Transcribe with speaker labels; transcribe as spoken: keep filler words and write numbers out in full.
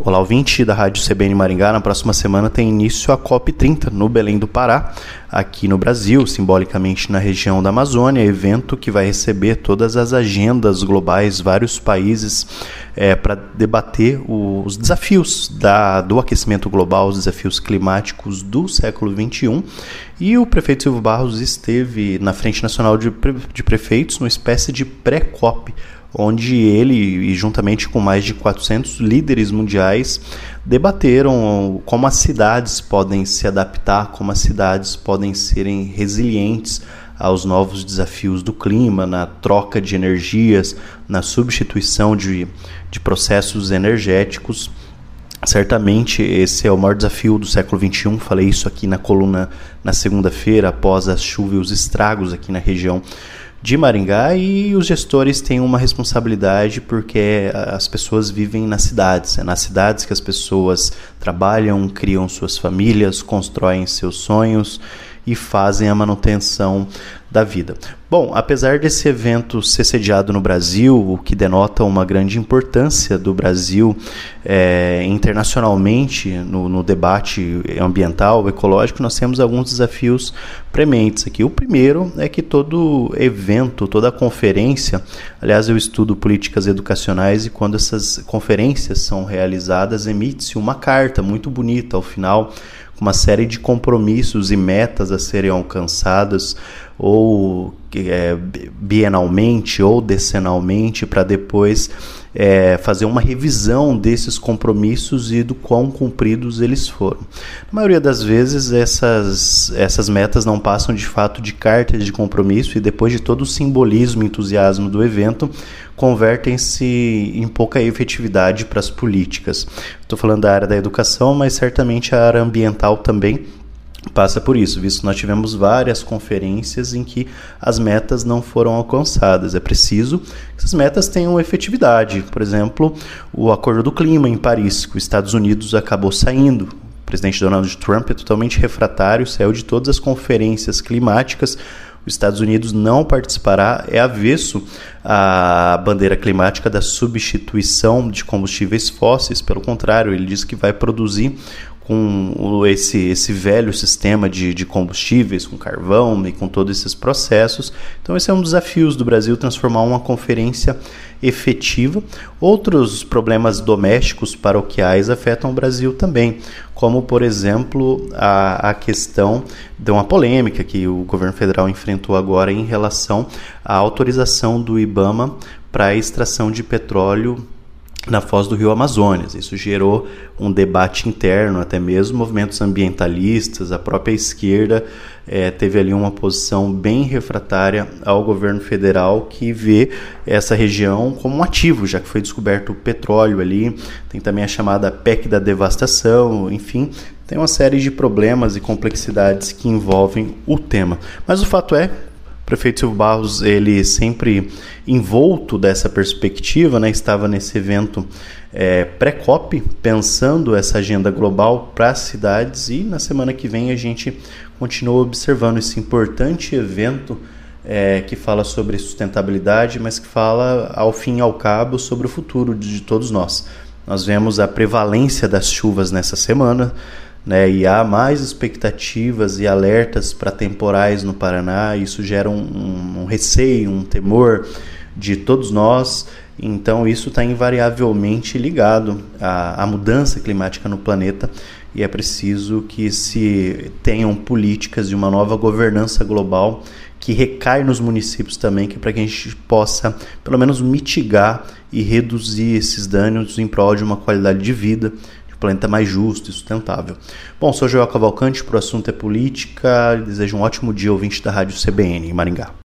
Speaker 1: Olá, ouvinte da Rádio C B N Maringá. Na próxima semana tem início a COP trinta no Belém do Pará, aqui no Brasil, simbolicamente na região da Amazônia, evento que vai receber todas as agendas globais, vários países, é, para debater os desafios da, do aquecimento global, os desafios climáticos do século vinte e um. E o prefeito Silvio Barros esteve na Frente Nacional de, de Prefeitos, numa espécie de pré-COP, onde ele, e juntamente com mais de quatrocentos líderes mundiais, debateram como as cidades podem se adaptar, como as cidades podem serem resilientes aos novos desafios do clima, na troca de energias, na substituição de, de processos energéticos. Certamente esse é o maior desafio do século vinte e um, falei isso aqui na coluna na segunda-feira, após as chuvas e os estragos aqui na região de Maringá, e os gestores têm uma responsabilidade porque as pessoas vivem nas cidades, é nas cidades que as pessoas trabalham, criam suas famílias, constroem seus sonhos e fazem a manutenção da vida. Bom, apesar desse evento ser sediado no Brasil, o que denota uma grande importância do Brasil é, internacionalmente no, no debate ambiental, ecológico, nós temos alguns desafios prementes aqui. O primeiro é que todo evento, toda conferência, aliás, eu estudo políticas educacionais, e quando essas conferências são realizadas, emite-se uma carta muito bonita ao final, uma série de compromissos e metas a serem alcançadas, ou é, bienalmente ou decenalmente, para depois é, fazer uma revisão desses compromissos e do quão cumpridos eles foram. Na maioria das vezes, essas, essas metas não passam de fato de cartas de compromisso, e depois de todo o simbolismo e entusiasmo do evento, convertem-se em pouca efetividade para as políticas. Estou falando da área da educação, mas certamente a área ambiental também passa por isso, visto que nós tivemos várias conferências em que as metas não foram alcançadas. É preciso que essas metas tenham efetividade. Por exemplo, o Acordo do Clima em Paris, que os Estados Unidos acabou saindo. O presidente Donald Trump é totalmente refratário, saiu de todas as conferências climáticas. Os Estados Unidos não participará, é avesso à bandeira climática da substituição de combustíveis fósseis. Pelo contrário, ele diz que vai produzir com esse, esse velho sistema de, de combustíveis, com carvão e com todos esses processos. Então esse é um dos desafios do Brasil, transformar uma conferência efetiva. Outros problemas domésticos paroquiais afetam o Brasil também, como, por exemplo, a, a questão de uma polêmica que o governo federal enfrentou agora em relação à autorização do IBAMA para a extração de petróleo na foz do rio Amazonas. Isso gerou um debate interno, até mesmo movimentos ambientalistas, a própria esquerda é, teve ali uma posição bem refratária ao governo federal, que vê essa região como um ativo, já que foi descoberto o petróleo ali. Tem também a chamada P E C da devastação, enfim, tem uma série de problemas e complexidades que envolvem o tema. Mas o fato é, o prefeito Silvio Barros, ele sempre envolto dessa perspectiva, né, estava nesse evento é, pré-COP, pensando essa agenda global para as cidades, e na semana que vem a gente continua observando esse importante evento é, que fala sobre sustentabilidade, mas que fala, ao fim e ao cabo, sobre o futuro de, de todos nós. Nós vemos a prevalência das chuvas nessa semana, né, e há mais expectativas e alertas para temporais no Paraná. Isso gera um, um, um receio, um temor de todos nós. Então isso está invariavelmente ligado à, à mudança climática no planeta, e é preciso que se tenham políticas de uma nova governança global que recai nos municípios também, que para que a gente possa pelo menos mitigar e reduzir esses danos em prol de uma qualidade de vida, planeta mais justo e sustentável. Bom, sou Joel Cavalcante, para o assunto é política. Desejo um ótimo dia, ouvinte da Rádio C B N em Maringá.